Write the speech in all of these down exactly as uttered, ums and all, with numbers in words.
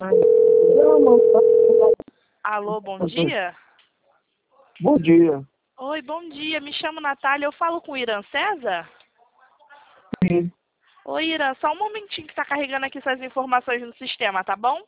Alô, bom dia? Bom dia. Oi, bom dia. Me chamo Natália. Eu falo com o Irã César? Sim. Oi, Irã. Só um momentinho que está carregando aqui suas informações no sistema, tá bom?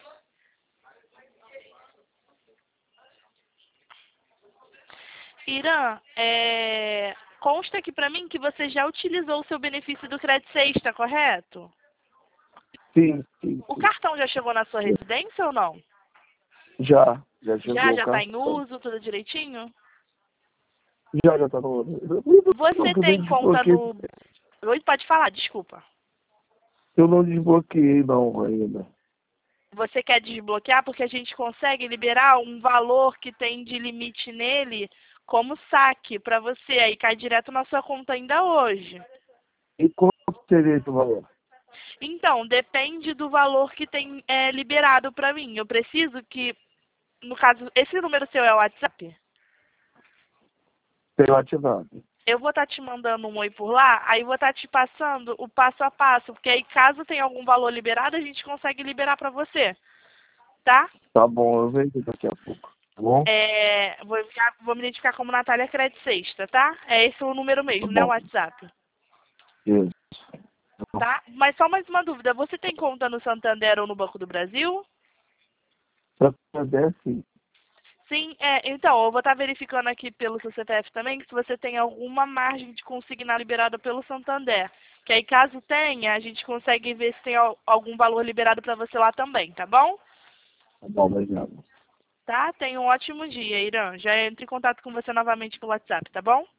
Irã, é... consta aqui pra mim que você já utilizou o seu benefício do Crédito Sexta, correto? Sim, sim, O sim. cartão já chegou na sua residência ou não? Já, já Já, chegou o já está em cartão. uso, tudo direitinho? Já, já tá no... Não, Você que eu nem tem conta desbloqueei. no... Oi, pode falar, desculpa. Eu não desbloqueei não ainda. Você quer desbloquear porque a gente consegue liberar um valor que tem de limite nele como saque para você. Aí cai direto na sua conta ainda hoje. E quanto seria esse valor? Então, depende do valor que tem é, liberado para mim. Eu preciso que, no caso, esse número seu é o WhatsApp? Tenho ativado. Eu vou estar te mandando um oi por lá, aí vou estar te passando o passo a passo, porque aí caso tenha algum valor liberado, a gente consegue liberar para você, tá? Tá bom, eu vejo daqui a pouco. Tá bom? É, vou, enviar- vou me identificar como Natália Crédito Sexta, tá? É esse o número Tá mesmo, né? O bom. WhatsApp. Isso. Tá? Mas só mais uma dúvida. Você tem conta no Santander ou no Banco do Brasil? Pra poder, sim. Sim, é, então, eu vou estar verificando aqui pelo seu C P F também se você tem alguma margem de consignar liberada pelo Santander. Que aí, caso tenha, a gente consegue ver se tem al- algum valor liberado para você lá também, tá bom? Tá bom, obrigado. Tá? Tenha um ótimo dia, Irã. Já entro em contato com você novamente pelo WhatsApp, tá bom?